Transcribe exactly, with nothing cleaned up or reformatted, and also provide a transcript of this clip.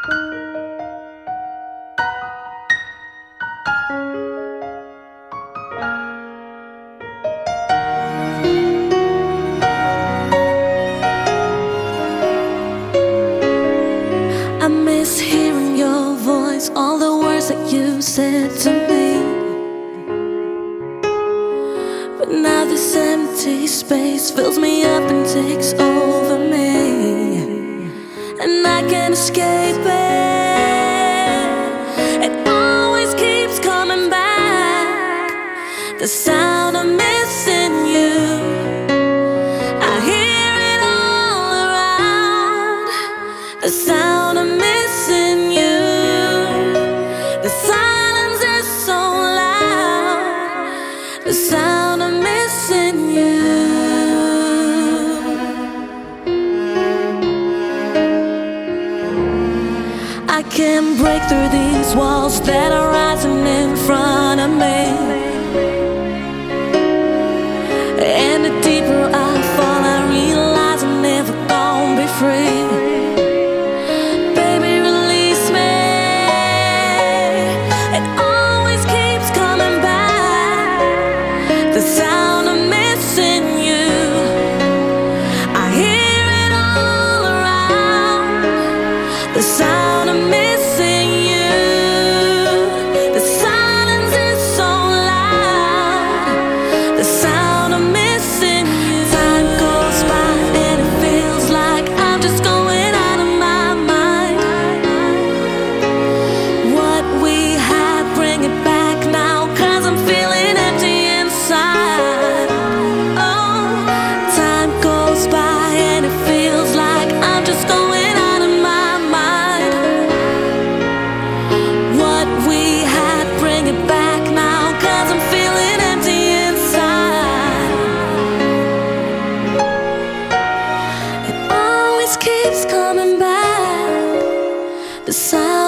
I miss hearing your voice, all the words that you said to me. But now this empty space fills me up and takes over me, and I can't escape it. It always keeps coming back, the sound of missing you. I hear it all around, the sound of missing you. The silence is so loud, the sound of missing you. I can't break through these walls that are rising in front of me, and the deeper I fall, I realize I'm never gonna be free. Baby, release me. It always keeps coming back, the sound of missing you. I hear it all around, the sound of missing you. The silence is so loud, the sound of missing you. Time goes by and it feels like I'm just going out of my mind. What we had, bring it back now, 'cause I'm feeling empty inside. Oh, time goes by and it feels like I'm just going out of my mind. What we had, bring it back now, 'cause I'm feeling empty inside. It always keeps coming back, the sound